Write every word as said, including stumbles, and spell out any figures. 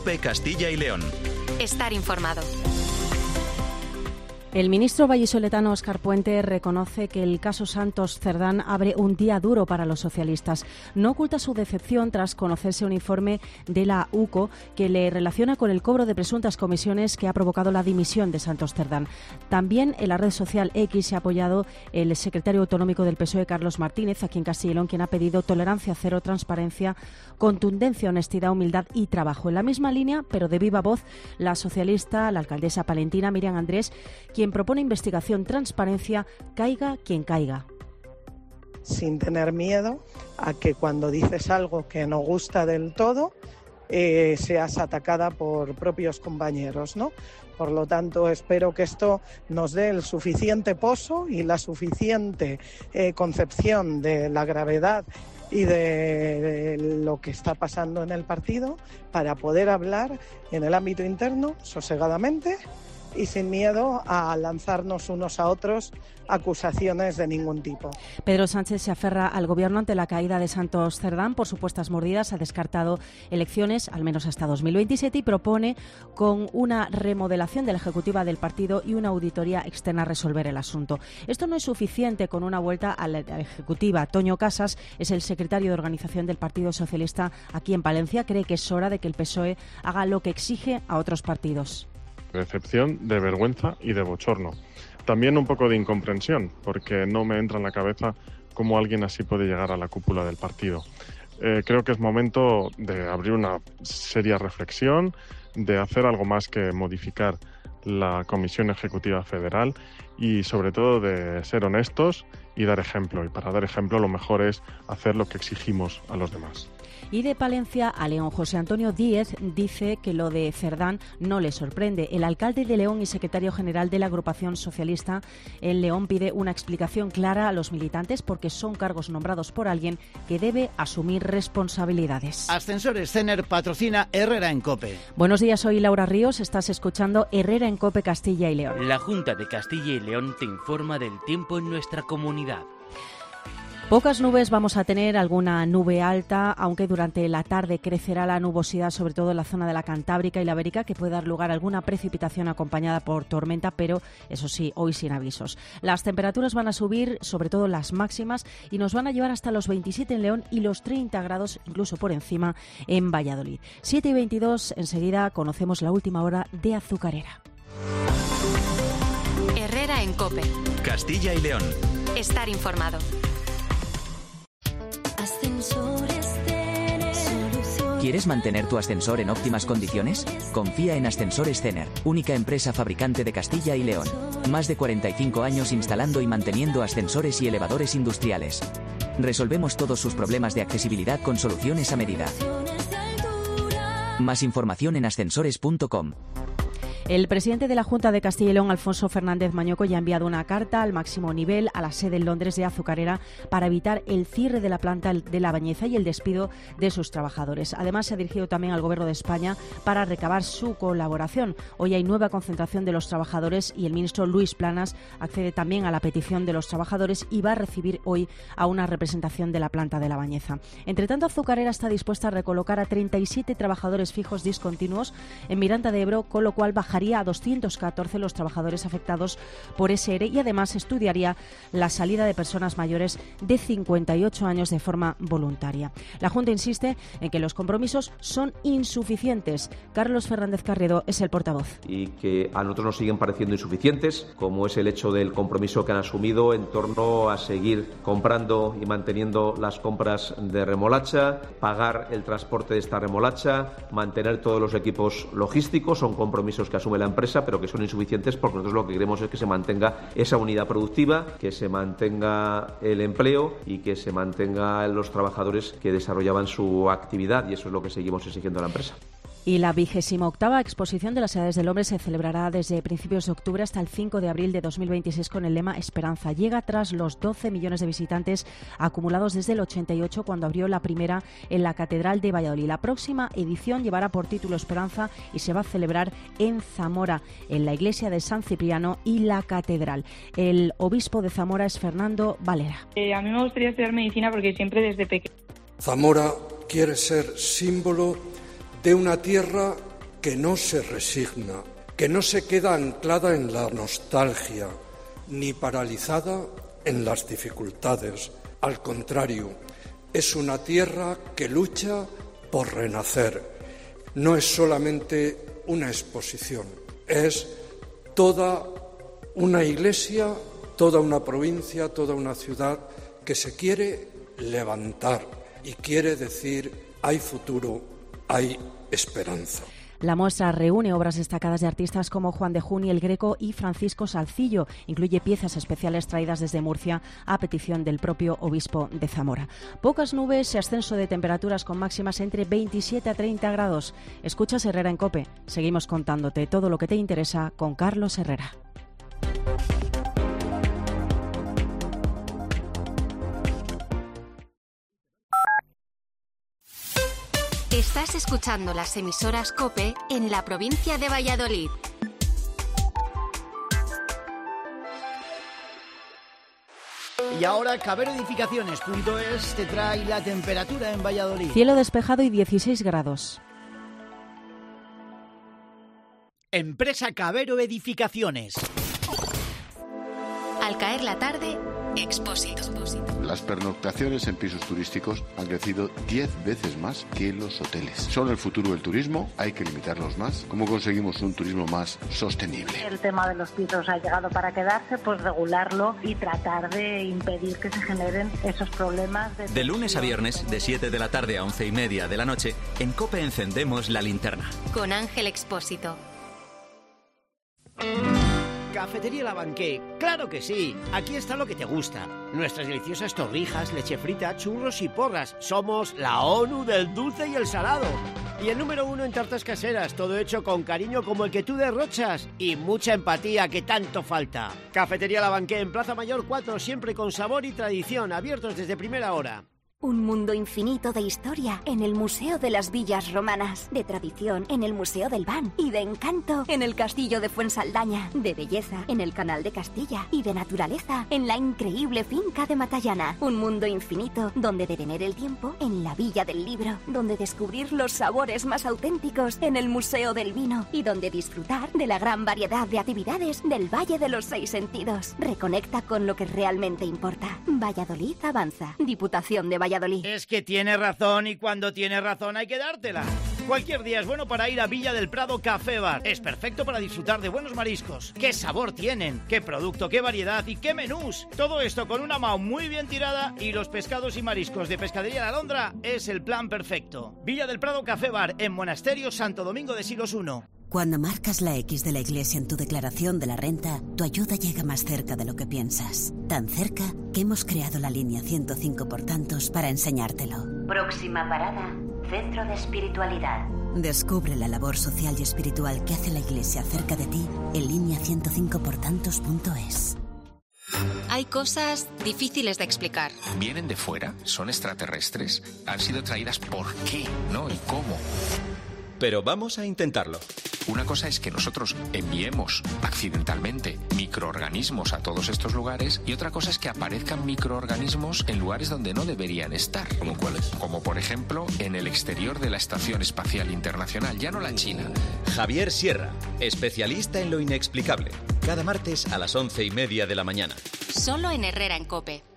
COPE Castilla y León. Estar informado. El ministro vallisoletano Óscar Puente reconoce que el caso Santos Cerdán abre un día duro para los socialistas. No oculta su decepción tras conocerse un informe de la U C O que le relaciona con el cobro de presuntas comisiones que ha provocado la dimisión de Santos Cerdán. También en la red social X se ha apoyado el secretario autonómico del P S O E, Carlos Martínez, aquí en Castilla y León, quien ha pedido tolerancia cero, transparencia, contundencia, honestidad, humildad y trabajo. En la misma línea, pero de viva voz, la socialista, la alcaldesa palentina Miriam Andrés, quien propone investigación, transparencia, caiga quien caiga. Sin tener miedo a que cuando dices algo que no gusta del todo, eh, seas atacada por propios compañeros, ¿no? Por lo tanto, espero que esto nos dé el suficiente poso y la suficiente eh, concepción de la gravedad y de, de lo que está pasando en el partido para poder hablar en el ámbito interno sosegadamente y sin miedo a lanzarnos unos a otros acusaciones de ningún tipo. Pedro Sánchez se aferra al Gobierno ante la caída de Santos Cerdán por supuestas mordidas. Ha descartado elecciones, al menos hasta dos mil veintisiete, y propone con una remodelación de la ejecutiva del partido y una auditoría externa resolver el asunto. Esto no es suficiente con una vuelta a la ejecutiva. Toño Casas es el secretario de organización del Partido Socialista aquí en Palencia. Cree que es hora de que el P S O E haga lo que exige a otros partidos. De decepción, de vergüenza y de bochorno. También un poco de incomprensión, porque no me entra en la cabeza cómo alguien así puede llegar a la cúpula del partido. Eh, creo que es momento de abrir una seria reflexión, de hacer algo más que modificar la Comisión Ejecutiva Federal y sobre todo de ser honestos y dar ejemplo. Y para dar ejemplo lo mejor es hacer lo que exigimos a los demás. Y de Palencia a León, José Antonio Díez dice que lo de Cerdán no le sorprende. El alcalde de León y secretario general de la agrupación socialista en León pide una explicación clara a los militantes porque son cargos nombrados por alguien que debe asumir responsabilidades. Ascensores Cener patrocina Herrera en COPE. Buenos días, soy Laura Ríos, estás escuchando Herrera en COPE Castilla y León. La Junta de Castilla y León te informa del tiempo en nuestra comunidad. Pocas nubes vamos a tener, alguna nube alta, aunque durante la tarde crecerá la nubosidad, sobre todo en la zona de la Cantábrica y la Ibérica, que puede dar lugar a alguna precipitación acompañada por tormenta, pero eso sí, hoy sin avisos. Las temperaturas van a subir, sobre todo las máximas, y nos van a llevar hasta los veintisiete en León y los treinta grados, incluso por encima, en Valladolid. siete y veintidós, enseguida conocemos la última hora de Azucarera. Herrera en COPE. Castilla y León. Estar informado. ¿Quieres mantener tu ascensor en óptimas condiciones? Confía en Ascensores Cener, única empresa fabricante de Castilla y León. Más de cuarenta y cinco años instalando y manteniendo ascensores y elevadores industriales. Resolvemos todos sus problemas de accesibilidad con soluciones a medida. Más información en ascensores punto com. El presidente de la Junta de Castilla y León, Alfonso Fernández Mañoco, ya ha enviado una carta al máximo nivel a la sede en Londres de Azucarera para evitar el cierre de la planta de La Bañeza y el despido de sus trabajadores. Además, se ha dirigido también al Gobierno de España para recabar su colaboración. Hoy hay nueva concentración de los trabajadores y el ministro Luis Planas accede también a la petición de los trabajadores y va a recibir hoy a una representación de la planta de La Bañeza. Entre tanto, Azucarera está dispuesta a recolocar a treinta y siete trabajadores fijos discontinuos en Miranda de Ebro, con lo cual bajaría a doscientos catorce los trabajadores afectados por ese ERE y además estudiaría la salida de personas mayores de cincuenta y ocho años de forma voluntaria. La Junta insiste en que los compromisos son insuficientes. Carlos Fernández Carriedo es el portavoz. Y que a nosotros nos siguen pareciendo insuficientes, como es el hecho del compromiso que han asumido en torno a seguir comprando y manteniendo las compras de remolacha, pagar el transporte de esta remolacha, mantener todos los equipos logísticos. Son compromisos que asume la empresa, pero que son insuficientes porque nosotros lo que queremos es que se mantenga esa unidad productiva, que se mantenga el empleo y que se mantenga los trabajadores que desarrollaban su actividad, y eso es lo que seguimos exigiendo a la empresa. Y la vigésima octava exposición de las Edades del Hombre se celebrará desde principios de octubre hasta el cinco de abril de dos mil veintiséis con el lema Esperanza. Llega tras los doce millones de visitantes acumulados desde el ochenta y ocho, cuando abrió la primera en la Catedral de Valladolid. La próxima edición llevará por título Esperanza y se va a celebrar en Zamora, en la iglesia de San Cipriano y la Catedral. El obispo de Zamora es Fernando Valera. Eh, a mí me gustaría estudiar medicina porque siempre desde pequeño. Zamora quiere ser símbolo de una tierra que no se resigna, que no se queda anclada en la nostalgia, ni paralizada en las dificultades. Al contrario, es una tierra que lucha por renacer. No es solamente una exposición, es toda una iglesia, toda una provincia, toda una ciudad que se quiere levantar y quiere decir: hay futuro, hay esperanza. La muestra reúne obras destacadas de artistas como Juan de Juni, El Greco y Francisco Salcillo. Incluye piezas especiales traídas desde Murcia a petición del propio obispo de Zamora. Pocas nubes y ascenso de temperaturas con máximas entre veintisiete a treinta grados. Escuchas Herrera en COPE. Seguimos contándote todo lo que te interesa con Carlos Herrera. Estás escuchando las emisoras COPE en la provincia de Valladolid. Y ahora Cabero Edificaciones punto es te trae la temperatura en Valladolid. Cielo despejado y dieciséis grados. Empresa Cabero Edificaciones. Al caer la tarde, Expósito. Las pernoctaciones en pisos turísticos han crecido diez veces más que los hoteles. Son el futuro del turismo, hay que limitarlos más. ¿Cómo conseguimos un turismo más sostenible? El tema de los pisos ha llegado para quedarse, pues regularlo y tratar de impedir que se generen esos problemas. De, de lunes a viernes, de siete de la tarde a once y media de la noche, en COPE encendemos la linterna. Con Ángel Expósito. Cafetería La Banqué, claro que sí, aquí está lo que te gusta. Nuestras deliciosas torrijas, leche frita, churros y porras. Somos la ONU del dulce y el salado. Y el número uno en tartas caseras, todo hecho con cariño como el que tú derrochas. Y mucha empatía que tanto falta. Cafetería La Banqué en Plaza Mayor cuatro, siempre con sabor y tradición, abiertos desde primera hora. Un mundo infinito de historia en el Museo de las Villas Romanas, de tradición en el Museo del Ban y de encanto en el Castillo de Fuensaldaña, de belleza en el Canal de Castilla y de naturaleza en la increíble finca de Matallana. Un mundo infinito donde detener el tiempo en la Villa del Libro, donde descubrir los sabores más auténticos en el Museo del Vino y donde disfrutar de la gran variedad de actividades del Valle de los Seis Sentidos. Reconecta con lo que realmente importa. Valladolid avanza. Diputación de Valladolid. Valladolid. Es que tiene razón y cuando tiene razón hay que dártela. Cualquier día es bueno para ir a Villa del Prado Café Bar. Es perfecto para disfrutar de buenos mariscos. ¿Qué sabor tienen? ¿Qué producto? ¿Qué variedad? ¿Y qué menús? Todo esto con una M A U muy bien tirada y los pescados y mariscos de Pescadería La Alondra es el plan perfecto. Villa del Prado Café Bar en Monasterio Santo Domingo de Silos uno. Cuando marcas la X de la Iglesia en tu declaración de la renta, tu ayuda llega más cerca de lo que piensas. Tan cerca que hemos creado la línea ciento cinco por tantos para enseñártelo. Próxima parada, Centro de Espiritualidad. Descubre la labor social y espiritual que hace la Iglesia cerca de ti en línea ciento cinco por tantos punto es. Hay cosas difíciles de explicar. ¿Vienen de fuera? ¿Son extraterrestres? ¿Han sido traídas por qué? ¿No? ¿Y cómo? Pero vamos a intentarlo. Una cosa es que nosotros enviemos accidentalmente microorganismos a todos estos lugares y otra cosa es que aparezcan microorganismos en lugares donde no deberían estar. ¿Cómo cuáles? Como por ejemplo en el exterior de la Estación Espacial Internacional, ya no la China. Javier Sierra, especialista en lo inexplicable. Cada martes a las once y media de la mañana. Solo en Herrera en COPE.